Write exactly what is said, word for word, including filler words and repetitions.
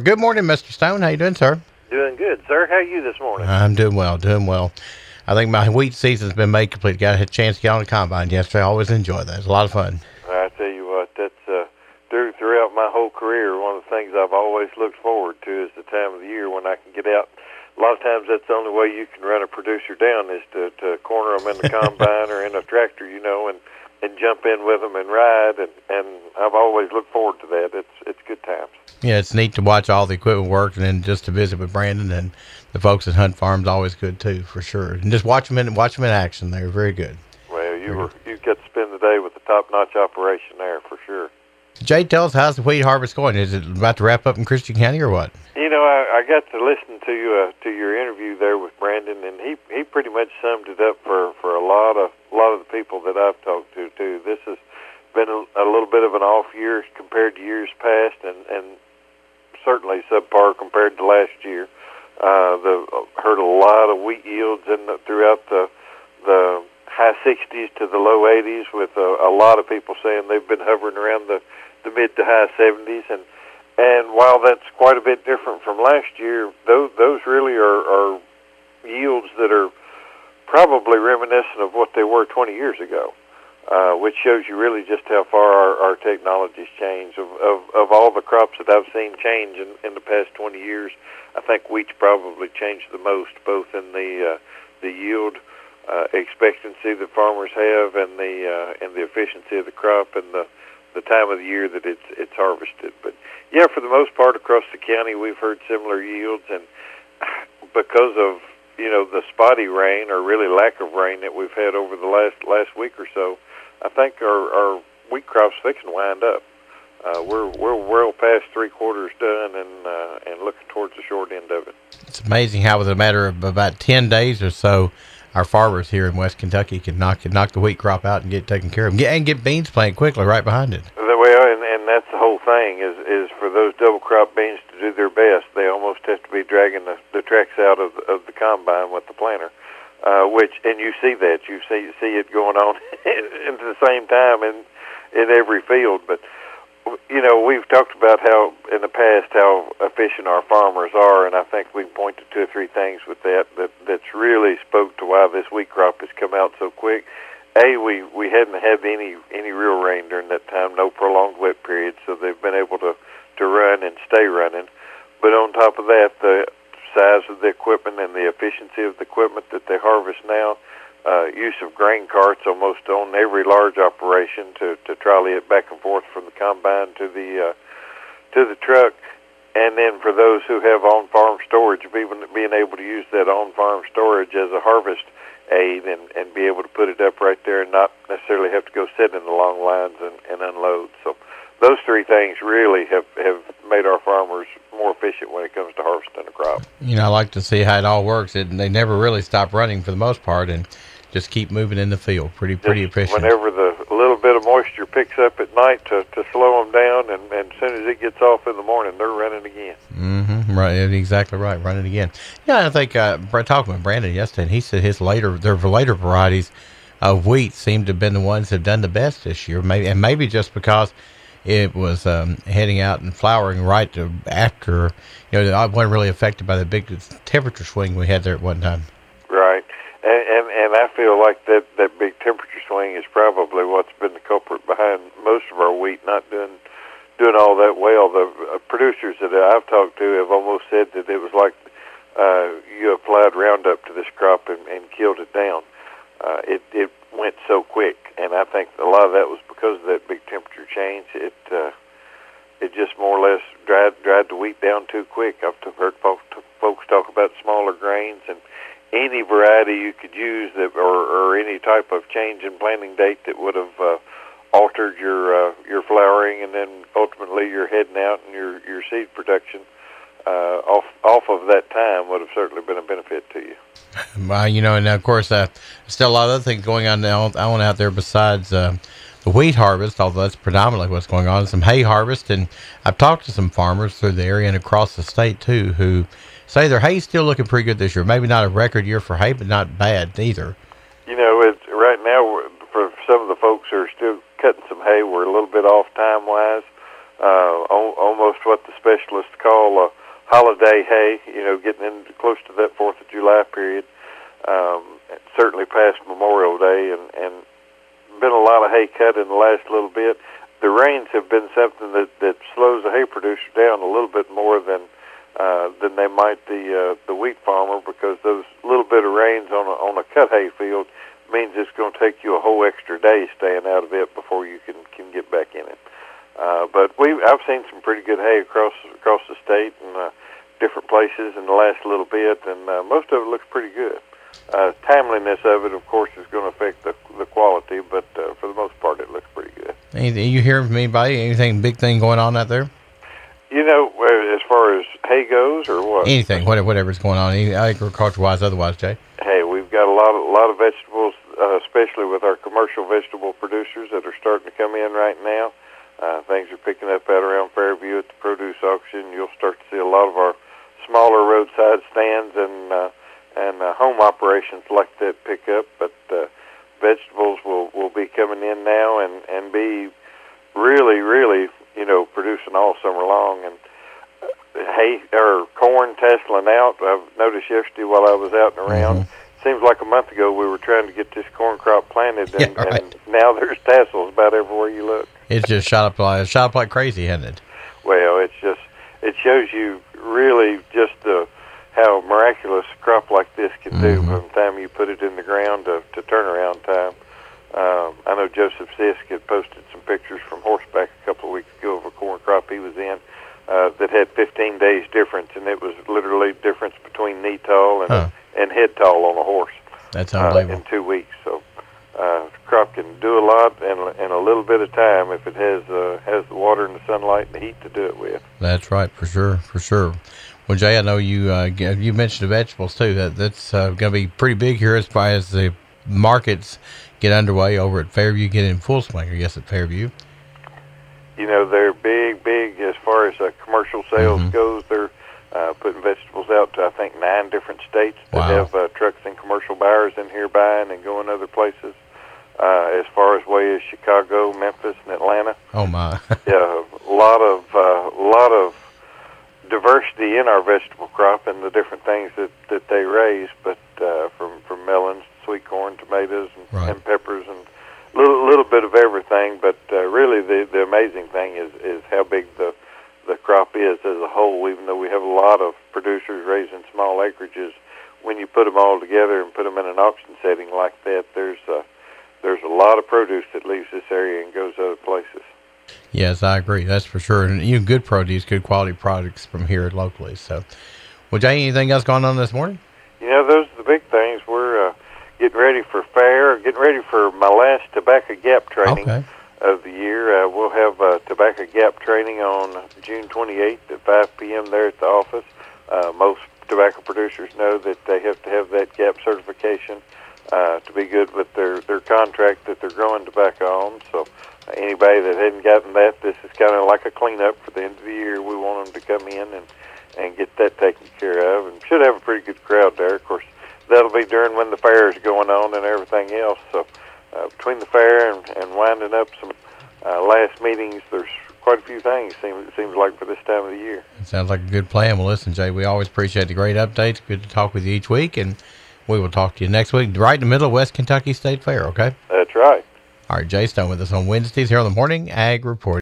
Good morning, Mister Stone. How you doing, sir? Doing good, sir. How are you this morning? I'm doing well, doing well. I think my wheat season's been made complete. Got a chance to get on the combine yesterday. I always enjoy that. It's a lot of fun. I tell you what, that's uh, through, throughout my whole career, one of the things I've always looked forward to is the time of the year when I can get out. A lot of times that's the only way you can run a producer down is to, to corner them in the combine or in a tractor, you know, and, and jump in with them and ride. And, and I've always looked forward to that. It's it's good times. Yeah, it's neat to watch all the equipment work, and then just to visit with Brandon and the folks at Hunt Farms. Always good too, for sure. And just watch them in watch them in action. They're very good. Well, you were you got to spend the day with the top-notch operation there for sure. Jay, tell us, how's the wheat harvest going? Is it about to wrap up in Christian County or what? You know, I, I got to listen to you uh, to your interview there with Brandon, and he he pretty much summed it up for, for a lot of a lot of the people that I've talked to too. This has been a, a little bit of an off year compared to years past, and, and certainly subpar compared to last year. Uh, the heard a lot of wheat yields in the, throughout the the high sixties to the low eighties, with a, a lot of people saying they've been hovering around the, the mid to high seventies, and and while that's quite a bit different from last year, those those really are, are yields that are probably reminiscent of what they were twenty years ago. Uh, which shows you really just how far our, our technology's changed. Of, of of all the crops that I've seen change in, in the past twenty years, I think wheat's probably changed the most, both in the uh, the yield uh, expectancy that farmers have, and the uh, and the efficiency of the crop, and the the time of the year that it's it's harvested. But yeah, for the most part across the county, we've heard similar yields, and because of you know the spotty rain, or really lack of rain, that we've had over the last last week or so, I think our, our wheat crop's fixing to wind up. Uh, we're we're well past three quarters done, and uh, and looking towards the short end of it. It's amazing how, with a matter of about ten days or so, our farmers here in West Kentucky can knock knock the wheat crop out and get taken care of, and get, and get beans planted quickly right behind it. Well, and, and that's the whole thing is is for those double crop beans to do their best, they almost have to be dragging the, the tracks out of of the combine with the planter. Uh, which, and you see that, you see see it going on at the same time in in every field. But you know, we've talked about how in the past how efficient our farmers are, and I think we can point to two or three things with that that that's really spoke to why this wheat crop has come out so quick. A, we we hadn't had any any real rain during that time, no prolonged wet period, so they've been able to to run and stay running. But on top of that, the size of the equipment and the efficiency of the equipment that they harvest now, uh, use of grain carts almost on every large operation to, to trolley it back and forth from the combine to the uh, to the truck, and then for those who have on-farm storage, being, being able to use that on-farm storage as a harvest aid and, and be able to put it up right there and not necessarily have to go sit in the long lines and, and unload. So those three things really have, have made our farmers more efficient when it comes to harvesting a crop. You know, I like to see how it all works. It, they never really stop running for the most part, and just keep moving in the field. Pretty pretty just efficient. Whenever the little bit of moisture picks up at night to, to slow them down, and, and as soon as it gets off in the morning, they're running again. Mm-hmm. Right, exactly right. Running again. Yeah, I think uh, talking with Brandon yesterday, and he said his later their later varieties of wheat seem to have been the ones that have done the best this year. Maybe and maybe just because it was um, heading out and flowering right to after, you know, I wasn't really affected by the big temperature swing we had there at one time. Right, and and, and I feel like that, that big temperature swing is probably what's been the culprit behind most of our wheat not doing doing all that well. The uh, producers that I've talked to have almost said that it was like uh, you applied Roundup to this crop and, and killed it down. Uh, it it went so quick, and I think a lot of that was because of that big temperature change. It uh, it just more or less dried dried the wheat down too quick. I've heard folks folks talk about smaller grains, and any variety you could use that, or, or any type of change in planting date that would have uh, altered your uh, your flowering, and then ultimately your heading out and your your seed production uh, off off of that time would have certainly been a benefit to you. Well, you know, and of course, uh, still a lot of other things going on now, on out there besides uh, the wheat harvest, although that's predominantly what's going on. Some hay harvest, and I've talked to some farmers through the area and across the state too, who say their hay's still looking pretty good this year. Maybe not a record year for hay, but not bad either. You know, it's, right now, for some of the folks who are still cutting some hay, we're a little bit off time-wise. uh, al- almost what the specialists call a holiday hay, you know, getting in close to that fourth of July period, um, certainly past Memorial Day, and, and been a lot of hay cut in the last little bit. The rains have been something that, that slows the hay producer down a little bit more than uh, than they might the uh, the wheat farmer, because those little bit of rains on a, on a cut hay field means it's going to take you a whole extra day staying out of it before you can, can get back in it. Uh, but we I've seen some pretty good hay across across the state and uh, different places in the last little bit, and uh, most of it looks pretty good. Uh, timeliness of it, of course, is going to affect the the quality, but uh, for the most part, it looks pretty good. Anything you hear from anybody? Anything big thing going on out there? You know, as far as hay goes, or what? Anything, whatever, whatever's going on, agriculture-wise, otherwise, Jay. Hey, we've got a lot of a lot of vegetables, uh, especially with our commercial vegetable producers that are starting to come in right now. Uh, things are picking up out around Fairview at the produce auction. You'll start to see a lot of our smaller roadside stands and uh, and uh, home operations like that pick up. But uh, vegetables will, will be coming in now and, and be really, really, you know, producing all summer long. And uh, hay or corn tasseling out. I've noticed yesterday while I was out and around. Mm-hmm. Seems like a month ago we were trying to get this corn crop planted, and, yeah, right. and now there's tassels about everywhere you look. It's just shot up like shot up like crazy, hasn't it? Well, it's just it shows you really just uh, how miraculous a crop like this can mm-hmm. do from the time you put it in the ground to, to turnaround time. Um, I know Joseph Sisk had posted some pictures from horseback a couple of weeks ago of a corn crop he was in uh, that had fifteen days difference, and it was literally difference between knee tall and huh. and head tall on a horse. That's unbelievable. Uh, in two weeks, so uh, the crop can do a lot in, in a little bit of time if it has uh, has the water and the sunlight and the heat to do it with. That's right, for sure, for sure. Well, Jay, I know you uh, you mentioned the vegetables too. That that's uh, going to be pretty big here as far as the markets get underway over at Fairview, get in full swing, I guess, at Fairview. You know, they're big, big as far as uh, commercial sales mm-hmm. goes. They're uh, putting vegetables out to, I think, nine different states that wow. have uh, trucks and commercial buyers in here buying and going other places. Uh, as far as way as Chicago, Memphis, and Atlanta. Oh my! Yeah, a lot of uh, a lot of diversity in our vegetable crop and the different things that, that they raise. But uh, from from melons, sweet corn, tomatoes, and, right. and peppers, and a little little bit of everything. But uh, really, the the amazing thing is is how big the the crop is as a whole. Even though we have a lot of producers raising small acreages, when you put them all together and put them in an auction setting like that, there's uh, there's a lot of produce that leaves this area and goes other places. Yes, I agree. That's for sure. And you know, good produce, good quality products from here locally. So, well, Jay, anything else going on this morning? You know, those are the big things. We're uh, getting ready for fair, getting ready for my last Tobacco Gap training okay. of the year. Uh, we'll have uh, Tobacco Gap training on June twenty-eighth at five p.m. there at the office. Uh, most tobacco producers know that they have to have that Gap certification Uh, to be good with their, their contract that they're growing tobacco on. So uh, anybody that hadn't gotten that, this is kind of like a cleanup for the end of the year. We want them to come in and, and get that taken care of, and should have a pretty good crowd there. Of course, that'll be during when the fair is going on and everything else. So uh, between the fair and, and winding up some uh, last meetings, there's quite a few things, seems, it seems like, for this time of the year. It sounds like a good plan. Well, listen, Jay, we always appreciate the great updates. Good to talk with you each week, and we will talk to you next week, right in the middle of West Kentucky State Fair, okay? That's right. All right, Jay Stone with us on Wednesdays here on the Morning Ag Report.